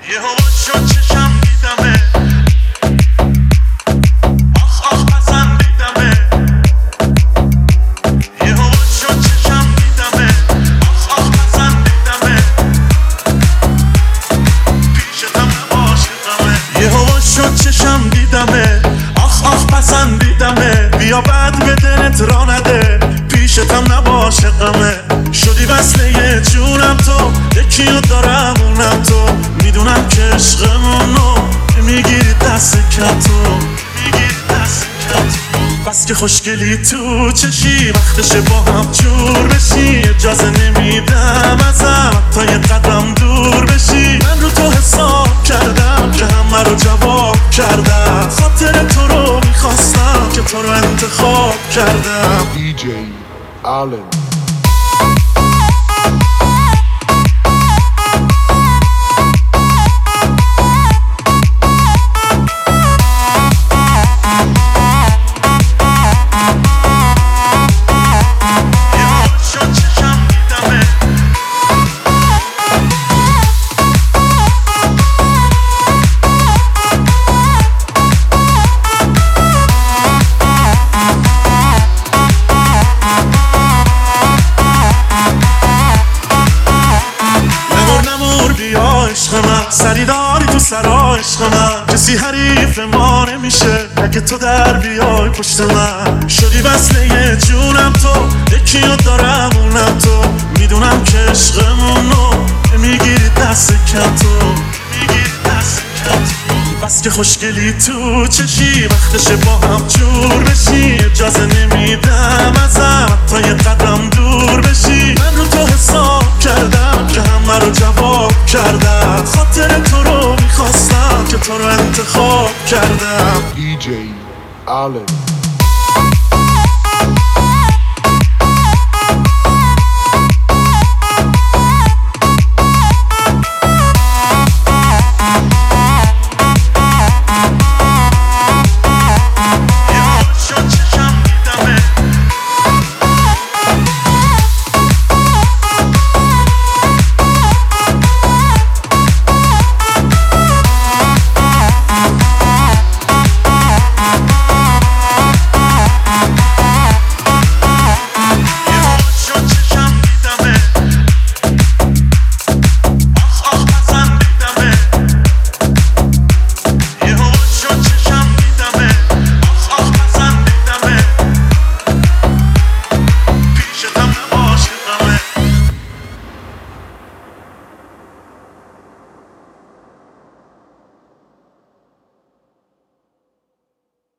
یه هوا شد چشم دیدمه، آخ آخ پسندیدمه. یه هوا شد چشم دیدمه، آخ آخ پسندیدمه. پیشتم عاشقمه. یه هوا شد چشم دیدمه، آخ آخ پسندیدمه. بیا بعد به دلت را نده، پیشتم نباشقمه. شدی وصله جونم تو، یکیو دارم اونم تو. میدونم که عشقمونو میگیری دست کتو، بس که خوشگلی تو چشی، وقتشه با هم جور بشی. اجازه نمیدم ازم تا یه قدم دور بشی. من رو تو حساب کردم که همه رو جواب کردم. خاطر تو رو میخواستم که تو رو انتخاب کردم. DJ Allen. سریداری تو سرا عشق من، کسی حریف ما نمیشه اگه تو در بیای پشت من. شدی وصله جونم تو، یکیو دارم اونم تو. میدونم که عشقمونو میگیری دست کتو، بس که خوشگلی تو چشی، وقتشه با هم جور بشی. اجازه نمیدم ازم تا یه قدم دور بشی. من رو تو حساب کردم که همه رو جواب کردم. خاطر تو رو میخواستم که تو رو انتخاب کردم. DJ Allen.